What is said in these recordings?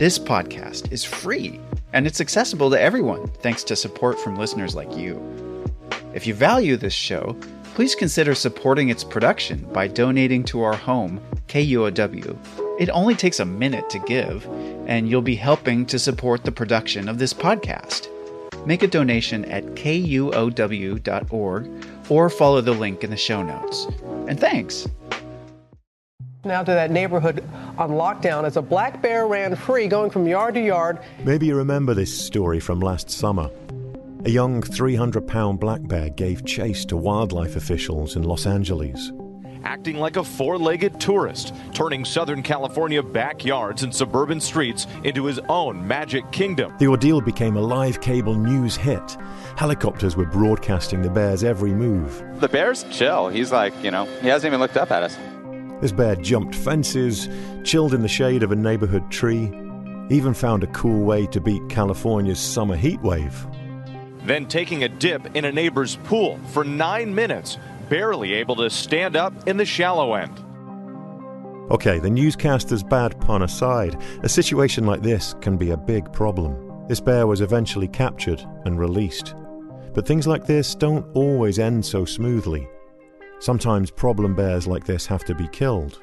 This podcast is free, and it's accessible to everyone thanks to support from listeners like you. If you value this show, please consider supporting its production by donating to our home, KUOW. It only takes a minute to give, and you'll be helping to support the production of this podcast. Make a donation at kuow.org or follow the link in the show notes. And thanks! Now to that neighborhood on lockdown as a black bear ran free, going from yard to yard. Maybe you remember this story from last summer. A young 300-pound black bear gave chase to wildlife officials in Los Angeles. Acting like a four-legged tourist, turning Southern California backyards and suburban streets into his own magic kingdom. The ordeal became a live cable news hit. Helicopters were broadcasting the bear's every move. The bear's chill. He's like, he hasn't even looked up at us. This bear jumped fences, chilled in the shade of a neighborhood tree, even found a cool way to beat California's summer heat wave. Then taking a dip in a neighbor's pool for 9 minutes, barely able to stand up in the shallow end. Okay, the newscaster's bad pun aside, a situation like this can be a big problem. This bear was eventually captured and released. But things like this don't always end so smoothly. Sometimes problem bears like this have to be killed.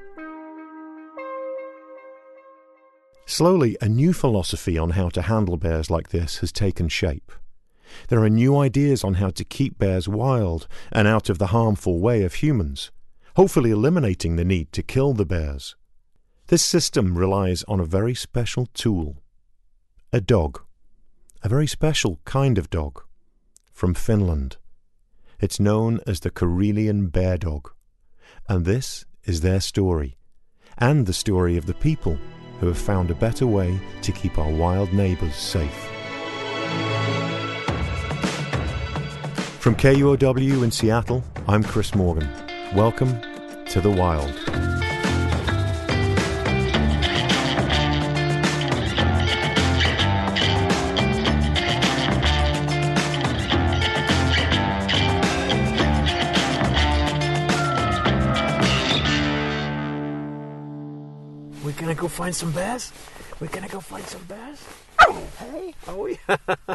Slowly, a new philosophy on how to handle bears like this has taken shape. There are new ideas on how to keep bears wild and out of the harmful way of humans, hopefully eliminating the need to kill the bears. This system relies on a very special tool. A dog. A very special kind of dog. From Finland. It's known as the Karelian bear dog. And this is their story. And the story of the people who have found a better way to keep our wild neighbours safe. From KUOW in Seattle, I'm Chris Morgan. Welcome to the Wild. We're gonna go find some bears? Hey? Oh yeah.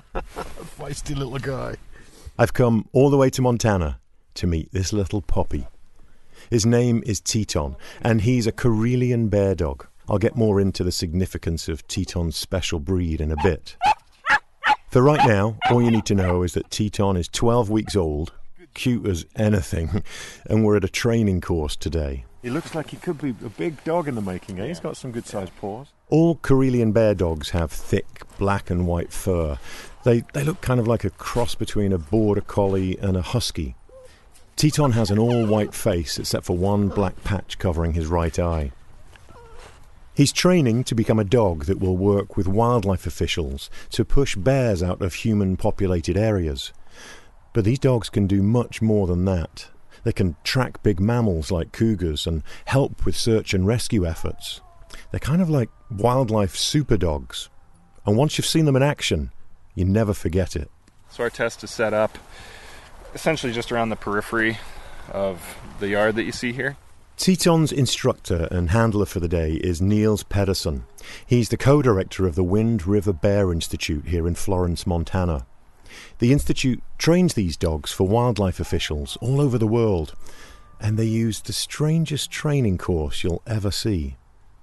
Feisty little guy. I've come all the way to Montana to meet this little puppy. His name is Teton, and he's a Karelian bear dog. I'll get more into the significance of Teton's special breed in a bit. For right now, all you need to know is that Teton is 12 weeks old, cute as anything, and we're at a training course today. He looks like he could be a big dog in the making, eh? He's got some good-sized paws. All Karelian bear dogs have thick black and white fur. They look kind of like a cross between a border collie and a husky. Teton has an all-white face except for one black patch covering his right eye. He's training to become a dog that will work with wildlife officials to push bears out of human-populated areas. But these dogs can do much more than that. They can track big mammals like cougars and help with search and rescue efforts. They're kind of like wildlife super dogs. And once you've seen them in action, you never forget it. So our test is set up essentially just around the periphery of the yard that you see here. Teton's instructor and handler for the day is Niels Pedersen. He's the co-director of the Wind River Bear Institute here in Florence, Montana. The institute trains these dogs for wildlife officials all over the world, and they use the strangest training course you'll ever see.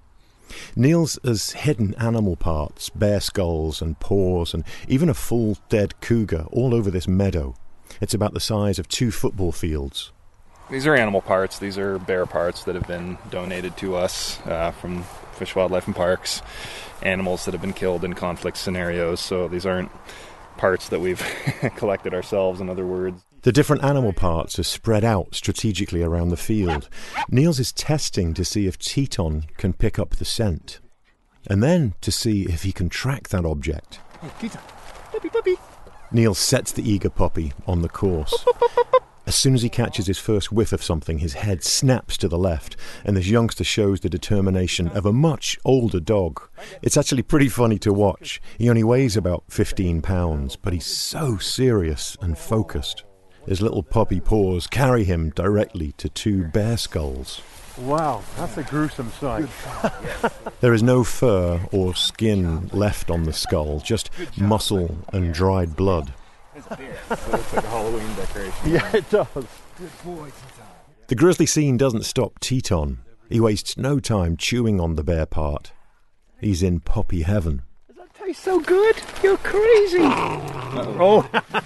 Niels has hidden animal parts, bear skulls and paws, and even a full dead cougar all over this meadow. It's about the size of 2 football fields. These are animal parts. These are bear parts that have been donated to us from Fish, Wildlife and Parks, animals that have been killed in conflict scenarios. So these aren't parts that we've collected ourselves, in other words. The different animal parts are spread out strategically around the field. Niels is testing to see if Teton can pick up the scent, and then to see if he can track that object. Hey, Teton. Puppy. Niels sets the eager puppy on the course. As soon as he catches his first whiff of something, his head snaps to the left, and this youngster shows the determination of a much older dog. It's actually pretty funny to watch. He only weighs about 15 pounds, but he's so serious and focused. His little puppy paws carry him directly to 2 bear skulls. Wow, that's a gruesome sight. There is no fur or skin left on the skull, just muscle and dried blood. It looks like a Halloween decoration. Yeah, it does. The grisly scene doesn't stop Teton. He wastes no time chewing on the bear part. He's in puppy heaven. Does that taste so good? You're crazy. Oh.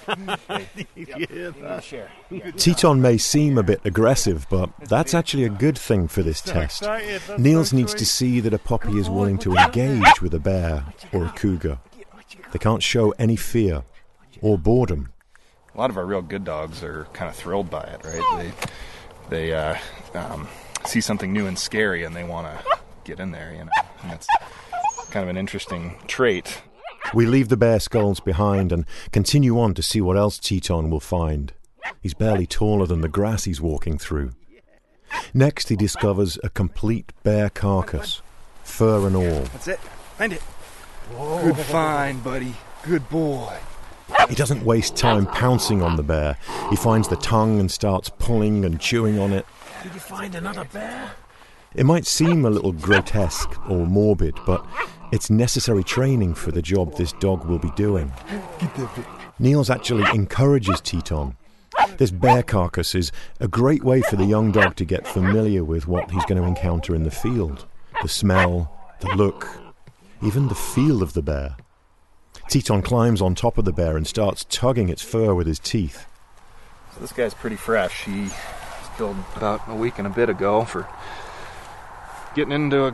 Teton may seem a bit aggressive, but that's actually a good thing for this test. Niels needs to see that a puppy is willing to engage with a bear or a cougar. They can't show any fear or boredom. A lot of our real good dogs are kind of thrilled by it, right? They see something new and scary and they want to get in there, and that's kind of an interesting trait. We leave the bear skulls behind and continue on to see what else Teton will find. He's barely taller than the grass he's walking through. Next, he discovers a complete bear carcass, fur and all. That's it. Find it. Whoa. Good find, buddy. Good boy. He doesn't waste time pouncing on the bear. He finds the tongue and starts pulling and chewing on it. Did you find another bear? It might seem a little grotesque or morbid, but it's necessary training for the job this dog will be doing. Niels actually encourages Teton. This bear carcass is a great way for the young dog to get familiar with what he's going to encounter in the field. The smell, the look, even the feel of the bear. Teton climbs on top of the bear and starts tugging its fur with his teeth. So this guy's pretty fresh. He was killed about a week and a bit ago for getting into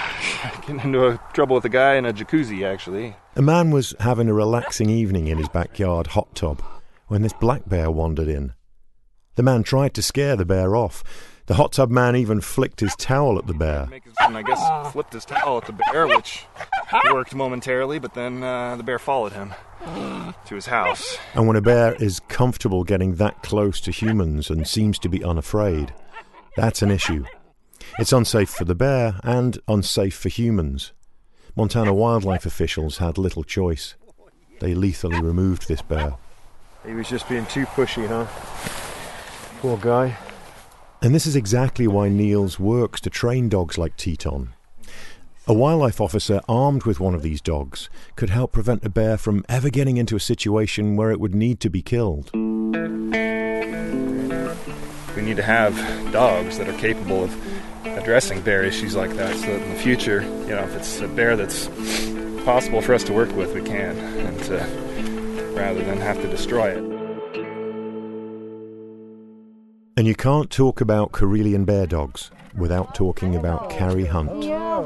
a trouble with a guy in a jacuzzi, actually. A man was having a relaxing evening in his backyard hot tub when this black bear wandered in. The man tried to scare the bear off. The hot tub man even flicked his towel at the bear. And I guess flipped his towel at the bear, which worked momentarily, but then the bear followed him to his house. And when a bear is comfortable getting that close to humans and seems to be unafraid, that's an issue. It's unsafe for the bear and unsafe for humans. Montana wildlife officials had little choice. They lethally removed this bear. He was just being too pushy, huh? Poor guy. And this is exactly why Niels works to train dogs like Teton. A wildlife officer armed with one of these dogs could help prevent a bear from ever getting into a situation where it would need to be killed. We need to have dogs that are capable of addressing bear issues like that, so that in the future, if it's a bear that's possible for us to work with, we can, and rather than have to destroy it. And you can't talk about Karelian bear dogs without talking about Carrie Hunt. Yeah,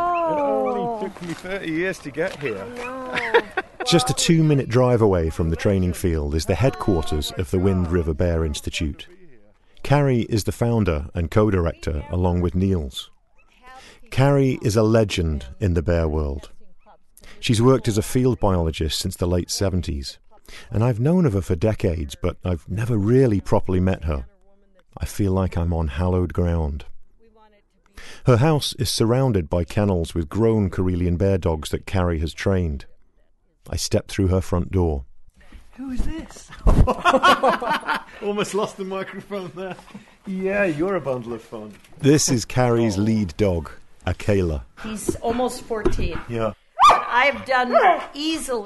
It hello. only took me 30 years to get here. Just a 2-minute drive away from the training field is the headquarters of the Wind River Bear Institute. Carrie is the founder and co-director along with Niels. Carrie is a legend in the bear world. She's worked as a field biologist since the late 70s, and I've known of her for decades, but I've never really properly met her. I feel like I'm on hallowed ground. Her house is surrounded by kennels with grown Karelian bear dogs that Carrie has trained. I step through her front door. Who is this? Almost lost the microphone there. Yeah, you're a bundle of fun. This is Carrie's lead dog, Akela. He's almost 14. Yeah. I've done easily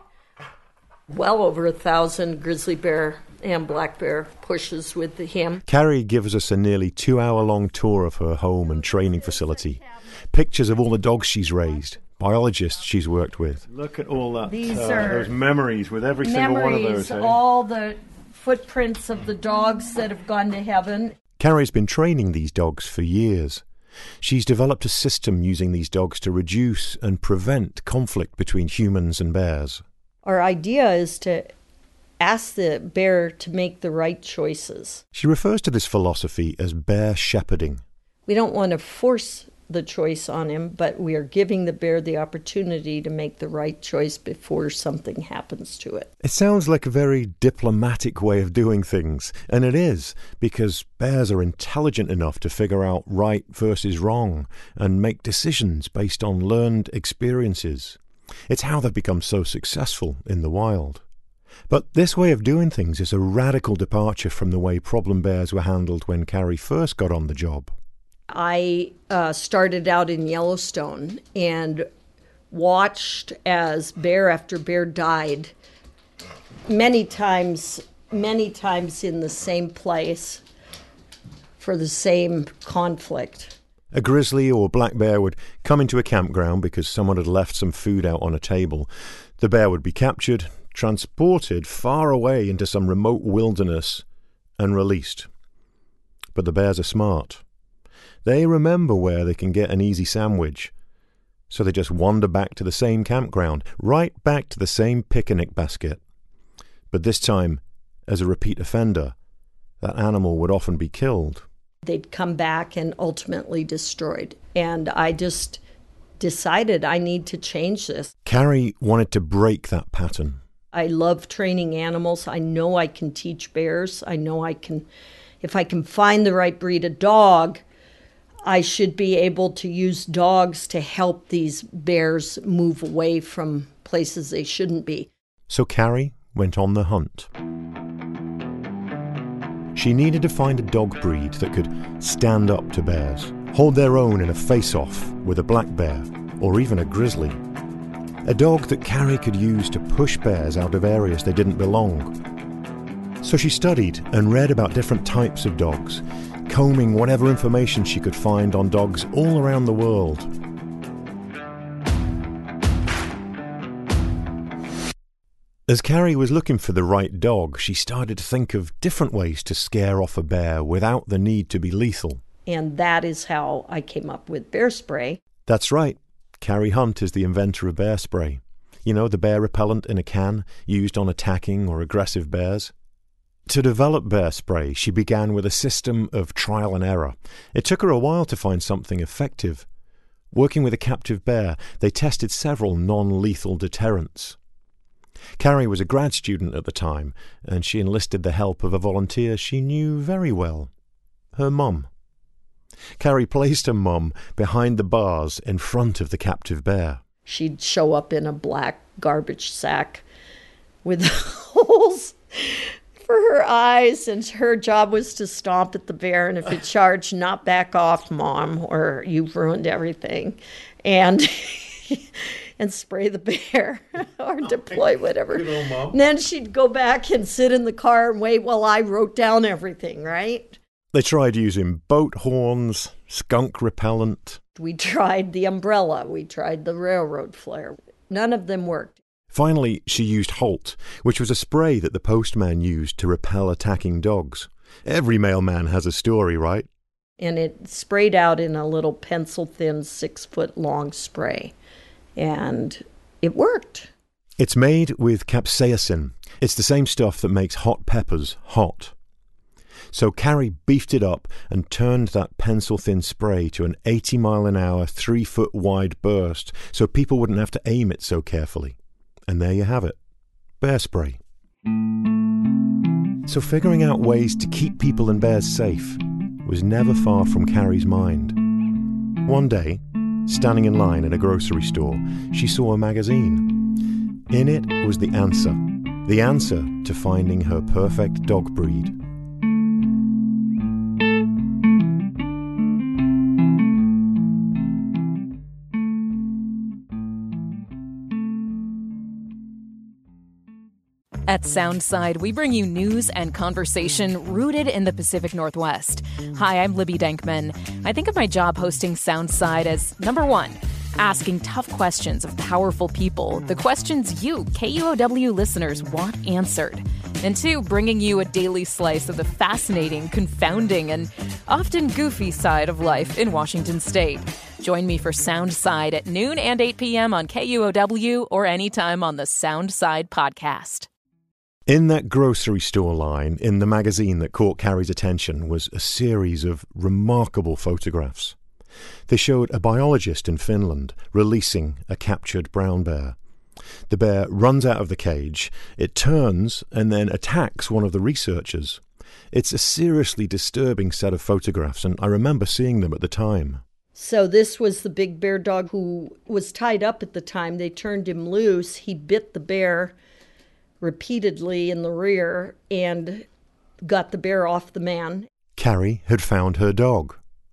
well over 1,000 grizzly bear and black bear pushes with him. Carrie gives us a nearly 2-hour-long tour of her home and training facility. Pictures of all the dogs she's raised, biologists she's worked with. Look at all that. These are those memories with every single one of those. All the footprints of the dogs that have gone to heaven. Carrie's been training these dogs for years. She's developed a system using these dogs to reduce and prevent conflict between humans and bears. Our idea is to ask the bear to make the right choices. She refers to this philosophy as bear shepherding. We don't want to force the choice on him, but we are giving the bear the opportunity to make the right choice before something happens to it. It sounds like a very diplomatic way of doing things, and it is, because bears are intelligent enough to figure out right versus wrong and make decisions based on learned experiences. It's how they've become so successful in the wild. But this way of doing things is a radical departure from the way problem bears were handled when Carrie first got on the job. I started out in Yellowstone and watched as bear after bear died many times in the same place for the same conflict. A grizzly or black bear would come into a campground because someone had left some food out on a table. The bear would be captured, transported far away into some remote wilderness, and released. But the bears are smart. They remember where they can get an easy sandwich. So they just wander back to the same campground, right back to the same picnic basket. But this time, as a repeat offender, that animal would often be killed. They'd come back and ultimately destroyed. And I just decided I need to change this. Carrie wanted to break that pattern. I love training animals. I know I can teach bears. I know I can, if I can find the right breed of dog, I should be able to use dogs to help these bears move away from places they shouldn't be. So Carrie went on the hunt. She needed to find a dog breed that could stand up to bears, hold their own in a face-off with a black bear or even a grizzly. A dog that Carrie could use to push bears out of areas they didn't belong. So she studied and read about different types of dogs, combing whatever information she could find on dogs all around the world. As Carrie was looking for the right dog, she started to think of different ways to scare off a bear without the need to be lethal. And that is how I came up with bear spray. That's right. Carrie Hunt is the inventor of bear spray. You know, the bear repellent in a can used on attacking or aggressive bears. To develop bear spray, she began with a system of trial and error. It took her a while to find something effective. Working with a captive bear, they tested several non-lethal deterrents. Carrie was a grad student at the time, and she enlisted the help of a volunteer she knew very well, her mum. Carrie placed her mum behind the bars in front of the captive bear. She'd show up in a black garbage sack with holes for her eyes, and her job was to stomp at the bear, and if it charged, not back off, Mom, or you've ruined everything, and and spray the bear or deploy whatever. And then she'd go back and sit in the car and wait while I wrote down everything, right? They tried using boat horns, skunk repellent. We tried the umbrella. We tried the railroad flare. None of them worked. Finally, she used Holt, which was a spray that the postman used to repel attacking dogs. Every mailman has a story, right? And it sprayed out in a little pencil-thin 6-foot-long spray. And it worked. It's made with capsaicin. It's the same stuff that makes hot peppers hot. So Carrie beefed it up and turned that pencil-thin spray to an 80-mile-an-hour, 3-foot-wide burst so people wouldn't have to aim it so carefully. And there you have it. Bear spray. So figuring out ways to keep people and bears safe was never far from Carrie's mind. One day, standing in line in a grocery store, she saw a magazine. In it was the answer to finding her perfect dog breed. At Soundside, we bring you news and conversation rooted in the Pacific Northwest. Hi, I'm Libby Denkman. I think of my job hosting Soundside as, number one, asking tough questions of powerful people, the questions you, KUOW listeners, want answered. And two, bringing you a daily slice of the fascinating, confounding, and often goofy side of life in Washington State. Join me for Soundside at noon and 8 p.m. on KUOW or anytime on the Soundside podcast. In that grocery store line, in the magazine that caught Carrie's attention, was a series of remarkable photographs. They showed a biologist in Finland releasing a captured brown bear. The bear runs out of the cage, it turns and then attacks one of the researchers. It's a seriously disturbing set of photographs, and I remember seeing them at the time. So this was the big bear dog who was tied up at the time. They turned him loose. He bit the bear repeatedly in the rear and got the bear off the man. Carrie had found her dog.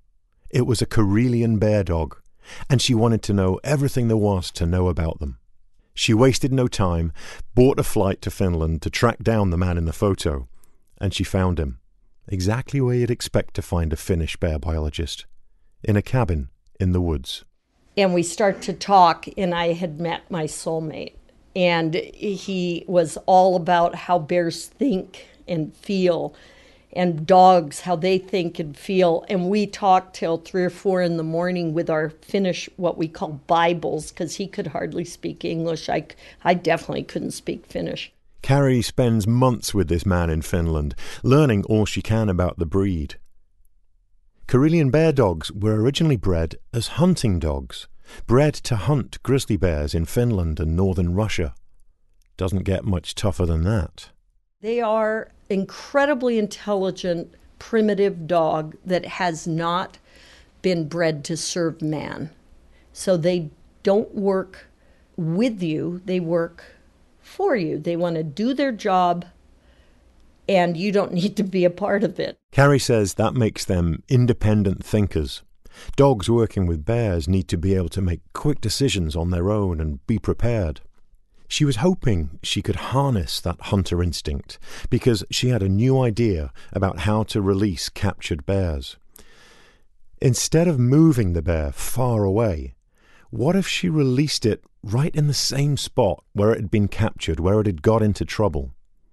It was a Karelian bear dog, and she wanted to know everything there was to know about them. She wasted no time, bought a flight to Finland to track down the man in the photo, and she found him, exactly where you'd expect to find a Finnish bear biologist, in a cabin in the woods. And we start to talk, and I had met my soulmate, and he was all about how bears think and feel, and dogs, how they think and feel. And we talked till 3 or 4 in the morning with our Finnish, what we call Bibles, because he could hardly speak English. I definitely couldn't speak Finnish. Carrie spends months with this man in Finland, learning all she can about the breed. Karelian bear dogs were originally bred as hunting dogs, bred to hunt grizzly bears in Finland and northern Russia. Doesn't get much tougher than that. They are incredibly intelligent, primitive dog that has not been bred to serve man. So they don't work with you, they work for you. They want to do their job, and you don't need to be a part of it. Carrie says that makes them independent thinkers. Dogs working with bears need to be able to make quick decisions on their own and be prepared. She was hoping she could harness that hunter instinct because she had a new idea about how to release captured bears. Instead of moving the bear far away, what if she released it right in the same spot where it had been captured, where it had got into trouble?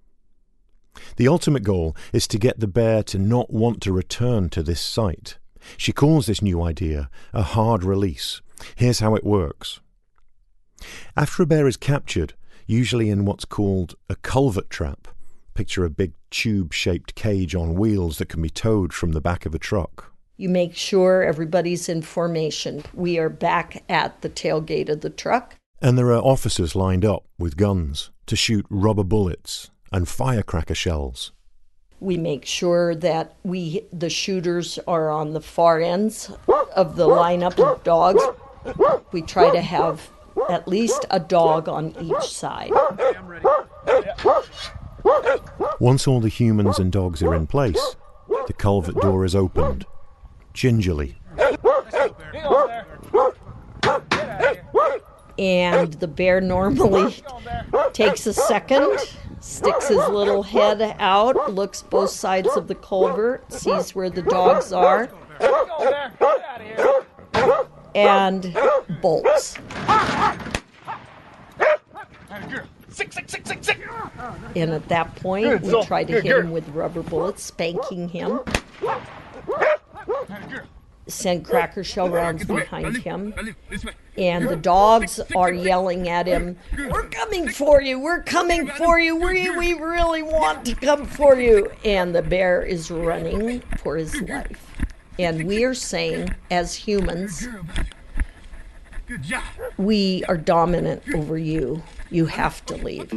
The ultimate goal is to get the bear to not want to return to this site. She calls this new idea a hard release. Here's how it works. After a bear is captured, usually in what's called a culvert trap, picture a big tube-shaped cage on wheels that can be towed from the back of a truck. You make sure everybody's in formation. We are back at the tailgate of the truck. And there are officers lined up with guns to shoot rubber bullets and firecracker shells. We make sure that the shooters are on the far ends of the lineup of dogs. We try to have at least a dog on each side. Once all the humans and dogs are in place, the culvert door is opened, gingerly. And the bear normally takes a second, sticks his little head out, looks both sides of the culvert, sees where the dogs are, and bolts. And at that point, we try to hit him with rubber bullets, spanking him. Send cracker shell rounds behind him. And the dogs are yelling at him, "We're coming for you, we're coming for you, we really want to come for you." And the bear is running for his life. And we are saying, as humans, we are dominant over you. You have to leave.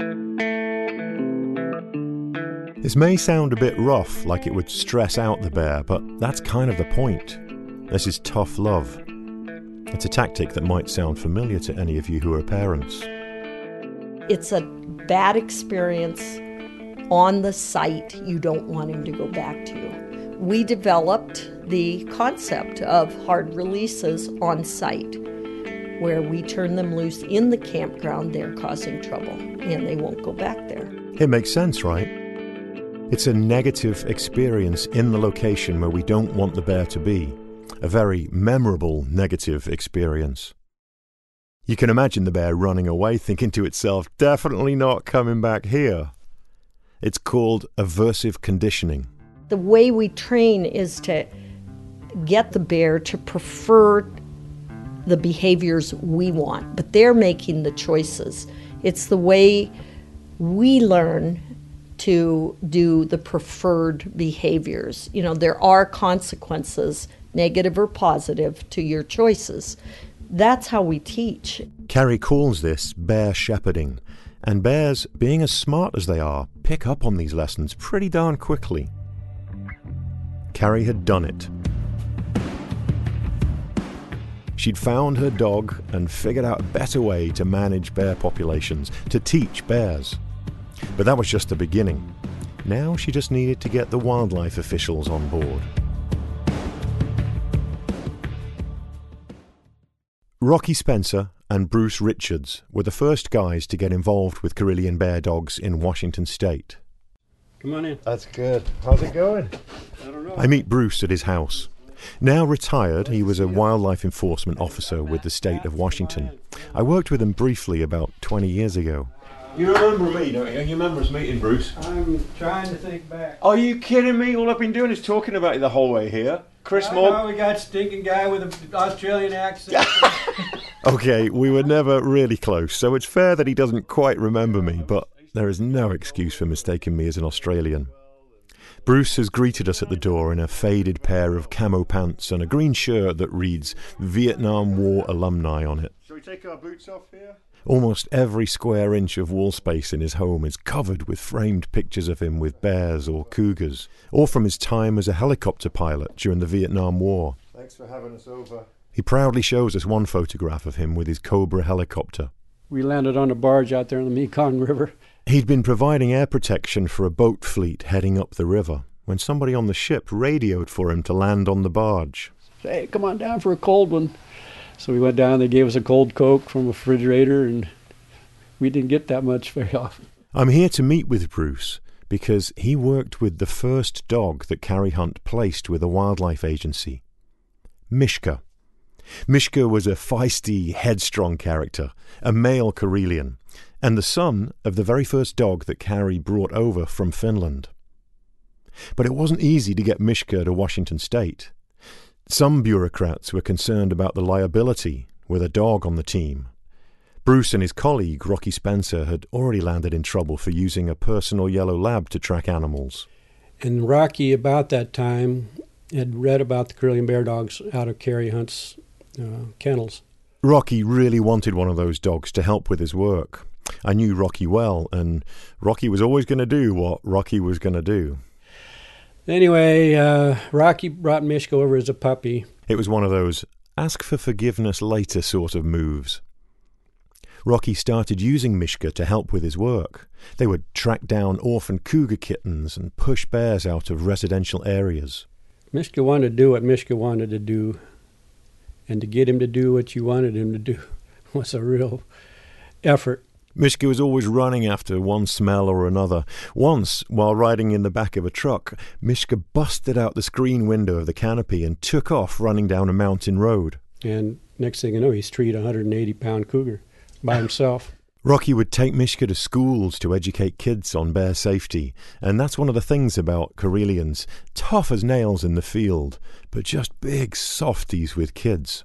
This may sound a bit rough, like it would stress out the bear, but that's kind of the point. This is tough love. It's a tactic that might sound familiar to any of you who are parents. It's a bad experience on the site you don't want him to go back to. We developed the concept of hard releases on site, where we turn them loose in the campground. They're causing trouble, and they won't go back there. It makes sense, right? It's a negative experience in the location where we don't want the bear to be. A very memorable negative experience. You can imagine the bear running away, thinking to itself, definitely not coming back here. It's called aversive conditioning. The way we train is to get the bear to prefer the behaviors we want, but they're making the choices. It's the way we learn to do the preferred behaviors. You know, there are consequences, negative or positive, to your choices. That's how we teach. Carrie calls this bear shepherding, and bears, being as smart as they are, pick up on these lessons pretty darn quickly. Carrie had done it. She'd found her dog and figured out a better way to manage bear populations, to teach bears. But that was just the beginning. Now she just needed to get the wildlife officials on board. Rocky Spencer and Bruce Richards were the first guys to get involved with Karelian bear dogs in Washington state. Come on in. That's good. How's it going? I don't know. I meet Bruce at his house. Now retired, he was a wildlife enforcement officer with the state of Washington. I worked with him briefly about 20 years ago. You remember me, don't you? You remember us meeting, Bruce? I'm trying to think back. Are you kidding me? All I've been doing is talking about you the whole way here. Chris Moore. We got stinking guy with an Australian accent. Okay, we were never really close, so it's fair that he doesn't quite remember me, but there is no excuse for mistaking me as an Australian. Bruce has greeted us at the door in a faded pair of camo pants and a green shirt that reads Vietnam War Alumni on it. Shall we take our boots off here? Almost every square inch of wall space in his home is covered with framed pictures of him with bears or cougars, or from his time as a helicopter pilot during the Vietnam War. Thanks for having us over. He proudly shows us one photograph of him with his Cobra helicopter. We landed on a barge out there in the Mekong River. He'd been providing air protection for a boat fleet heading up the river when somebody on the ship radioed for him to land on the barge. Hey, come on down for a cold one. So we went down, they gave us a cold Coke from a refrigerator, and we didn't get that much very often. I'm here to meet with Bruce because he worked with the first dog that Cary Hunt placed with a wildlife agency, Mishka. Mishka was a feisty, headstrong character, a male Karelian, and the son of the very first dog that Cary brought over from Finland. But it wasn't easy to get Mishka to Washington state. Some bureaucrats were concerned about the liability with a dog on the team. Bruce and his colleague, Rocky Spencer, had already landed in trouble for using a personal yellow lab to track animals. And Rocky, about that time, had read about the Karelian bear dogs out of Cary Hunt's kennels. Rocky really wanted one of those dogs to help with his work. I knew Rocky well, and Rocky was always going to do what Rocky was going to do. Anyway, Rocky brought Mishka over as a puppy. It was one of those ask for forgiveness later sort of moves. Rocky started using Mishka to help with his work. They would track down orphan cougar kittens and push bears out of residential areas. Mishka wanted to do what Mishka wanted to do, and to get him to do what you wanted him to do was a real effort. Mishka was always running after one smell or another. Once, while riding in the back of a truck, Mishka busted out the screen window of the canopy and took off running down a mountain road. And next thing you know, he's treated a 180-pound cougar by himself. Rocky would take Mishka to schools to educate kids on bear safety, and that's one of the things about Karelians, tough as nails in the field, but just big softies with kids.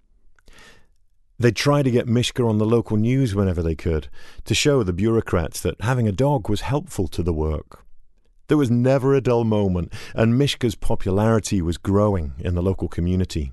They'd try to get Mishka on the local news whenever they could, to show the bureaucrats that having a dog was helpful to the work. There was never a dull moment, and Mishka's popularity was growing in the local community.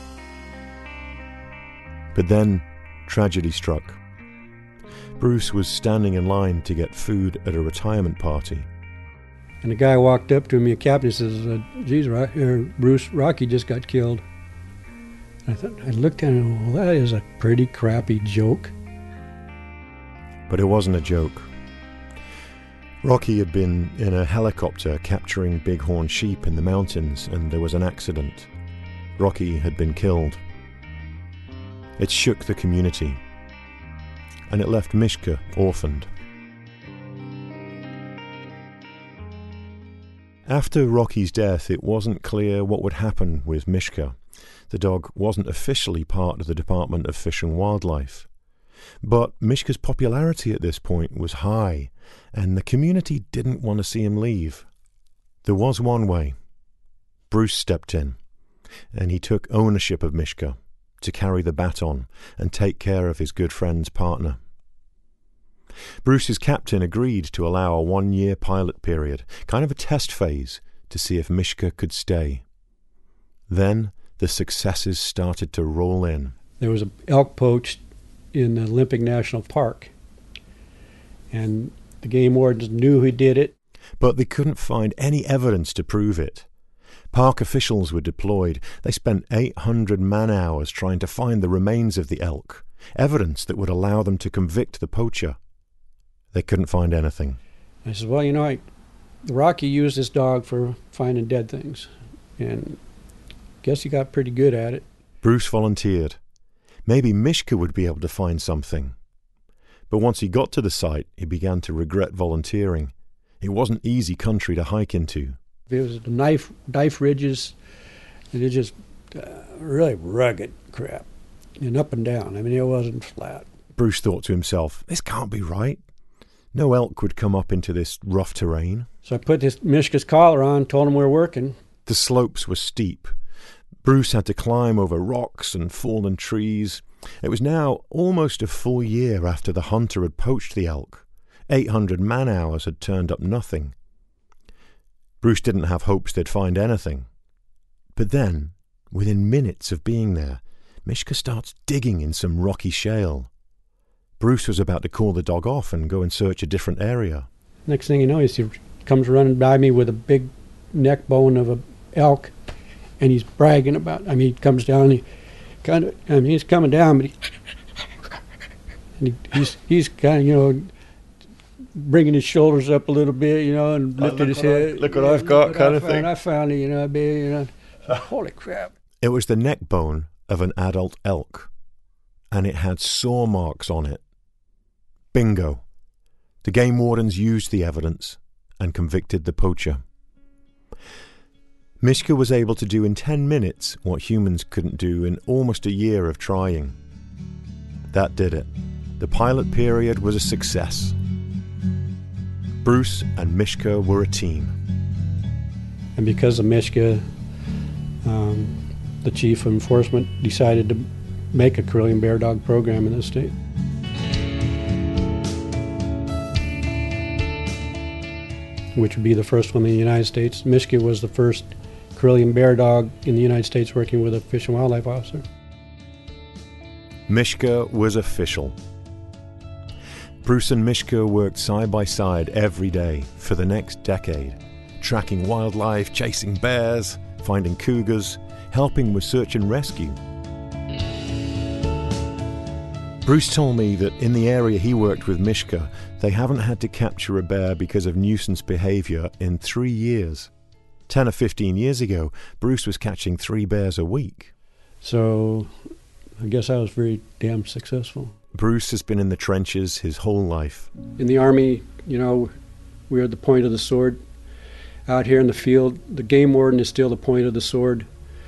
But then, tragedy struck. Bruce was standing in line to get food at a retirement party. And the guy walked up to me, a captain, says, geez, Bruce, Rocky just got killed. I looked at him, well, that is a pretty crappy joke. But it wasn't a joke. Rocky had been in a helicopter capturing bighorn sheep in the mountains, and there was an accident. Rocky had been killed. It shook the community, and it left Mishka orphaned. After Rocky's death, it wasn't clear what would happen with Mishka. The dog wasn't officially part of the Department of Fish and Wildlife. But Mishka's popularity at this point was high, and the community didn't want to see him leave. There was one way. Bruce stepped in, and he took ownership of Mishka to carry the baton and take care of his good friend's partner. Bruce's captain agreed to allow a 1-year pilot period, kind of a test phase, to see if Mishka could stay. Then the successes started to roll in. There was an elk poached in the Olympic National Park, and the game wardens knew who did it. But they couldn't find any evidence to prove it. Park officials were deployed. They spent 800 man-hours trying to find the remains of the elk, evidence that would allow them to convict the poacher. They couldn't find anything. I said, well, Rocky used this dog for finding dead things, and guess he got pretty good at it. Bruce volunteered. Maybe Mishka would be able to find something. But once he got to the site, he began to regret volunteering. It wasn't easy country to hike into. It was the knife ridges, and it just really rugged crap, and up and down. I mean, it wasn't flat. Bruce thought to himself, this can't be right. No elk would come up into this rough terrain. So I put this Mishka's collar on, told him we were working. The slopes were steep. Bruce had to climb over rocks and fallen trees. It was now almost a full year after the hunter had poached the elk. 800 man-hours had turned up nothing. Bruce didn't have hopes they'd find anything. But then, within minutes of being there, Mishka starts digging in some rocky shale. Bruce was about to call the dog off and go and search a different area. Next thing you know, he comes running by me with a big neck bone of an elk, and he's bragging about it. I mean, he comes down, he's coming down, but he's kind of, bringing his shoulders up a little bit, and lifted his head. Look what I've got, kind of thing. I found it, holy crap. It was the neck bone of an adult elk, and it had saw marks on it. Bingo. The game wardens used the evidence and convicted the poacher. Mishka was able to do in 10 minutes what humans couldn't do in almost a year of trying. That did it. The pilot period was a success. Bruce and Mishka were a team. And because of Mishka, the chief of enforcement decided to make a Karelian bear dog program in the state. Which would be the first one in the United States. Mishka was the first Karelian bear dog in the United States working with a Fish and Wildlife officer. Mishka was official. Bruce and Mishka worked side by side every day for the next decade, tracking wildlife, chasing bears, finding cougars, helping with search and rescue. Bruce told me that in the area he worked with Mishka, they haven't had to capture a bear because of nuisance behavior in 3 years. 10 or 15 years ago, Bruce was catching 3 bears a week. So I guess I was very damn successful. Bruce has been in the trenches his whole life. In the Army, we're at the point of the sword. Out here in the field, the game warden is still the point of the sword.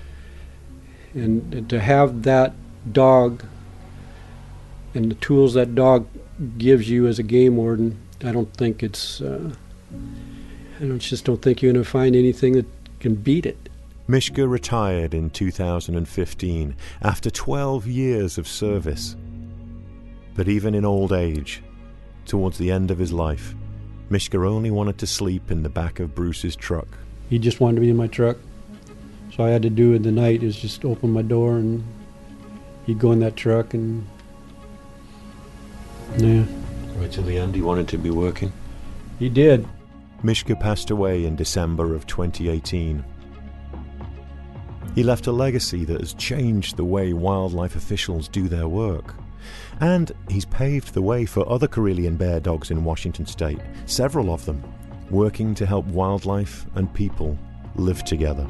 And to have that dog and the tools that dog gives you as a game warden, I don't think it's, just don't think you're going to find anything that can beat it. Mishka retired in 2015 after 12 years of service. But even in old age, towards the end of his life, Mishka only wanted to sleep in the back of Bruce's truck. He just wanted to be in my truck. So I had to do in the night is just open my door and he'd go in that truck and yeah. Right till the end, he wanted to be working? He did. Mishka passed away in December of 2018. He left a legacy that has changed the way wildlife officials do their work. And he's paved the way for other Karelian bear dogs in Washington state, several of them, working to help wildlife and people live together.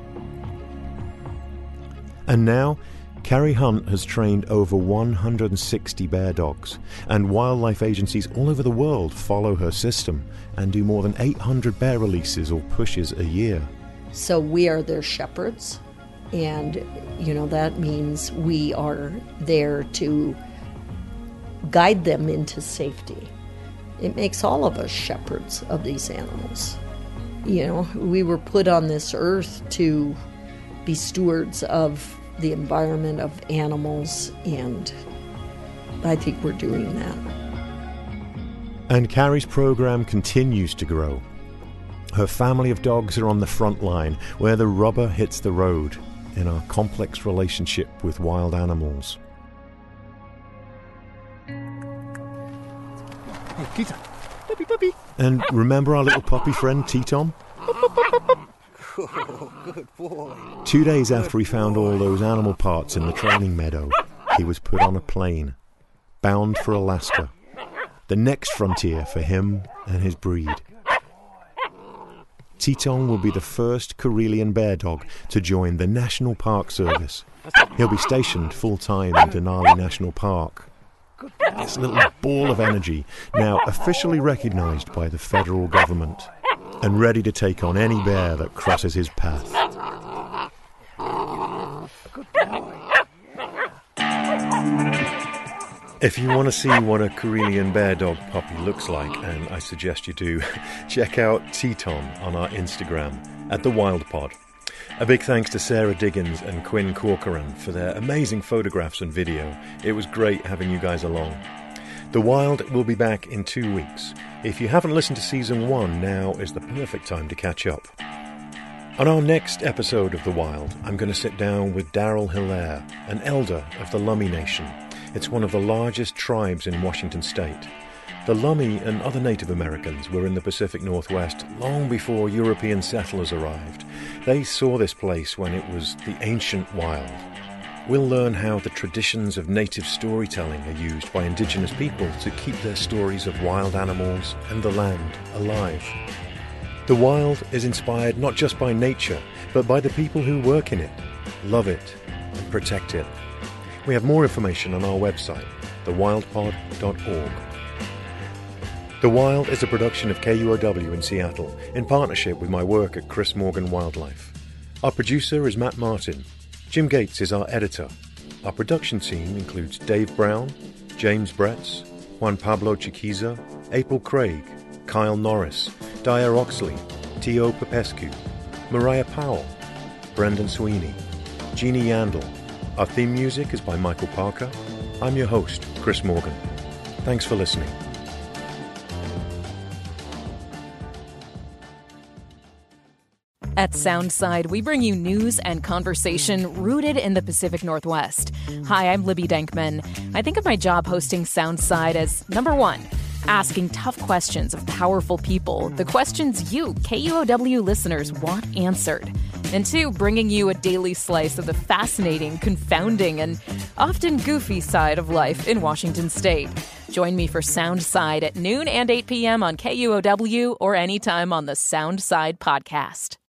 And now, Carrie Hunt has trained over 160 bear dogs, and wildlife agencies all over the world follow her system and do more than 800 bear releases or pushes a year. So we are their shepherds, and that means we are there to guide them into safety. It makes all of us shepherds of these animals. We were put on this earth to be stewards of the environment, of animals, and I think we're doing that. And Carrie's program continues to grow. Her family of dogs are on the front line, where the rubber hits the road in our complex relationship with wild animals. Hey, Teton. Puppy. And remember our little puppy friend, Teton? Oh, good boy. 2 days after he found all those animal parts in the training meadow, he was put on a plane, bound for Alaska, the next frontier for him and his breed. Teton will be the first Karelian bear dog to join the National Park Service. He'll be stationed full-time in Denali National Park. This little ball of energy, now officially recognised by the federal government, and ready to take on any bear that crosses his path. If you want to see what a Karelian bear dog puppy looks like, and I suggest you do, check out Teton on our Instagram at The Wild Pod. A big thanks to Sarah Diggins and Quinn Corcoran for their amazing photographs and video. It was great having you guys along. The Wild will be back in 2 weeks. If you haven't listened to Season 1, now is the perfect time to catch up. On our next episode of The Wild, I'm going to sit down with Daryl Hilaire, an elder of the Lummi Nation. It's one of the largest tribes in Washington state. The Lummi and other Native Americans were in the Pacific Northwest long before European settlers arrived. They saw this place when it was the ancient wild. We'll learn how the traditions of native storytelling are used by indigenous people to keep their stories of wild animals and the land alive. The Wild is inspired not just by nature, but by the people who work in it, love it, and protect it. We have more information on our website, thewildpod.org. The Wild is a production of KUOW in Seattle, in partnership with my work at Chris Morgan Wildlife. Our producer is Matt Martin. Jim Gates is our editor. Our production team includes Dave Brown, James Bretz, Juan Pablo Chiquiza, April Craig, Kyle Norris, Dyer Oxley, T.O. Popescu, Mariah Powell, Brendan Sweeney, Jeannie Yandel. Our theme music is by Michael Parker. I'm your host, Chris Morgan. Thanks for listening. At Soundside, we bring you news and conversation rooted in the Pacific Northwest. Hi, I'm Libby Denkman. I think of my job hosting Soundside as, number one, asking tough questions of powerful people, the questions you, KUOW listeners, want answered. And two, bringing you a daily slice of the fascinating, confounding, and often goofy side of life in Washington state. Join me for Soundside at noon and 8 p.m. on KUOW or anytime on the Soundside podcast.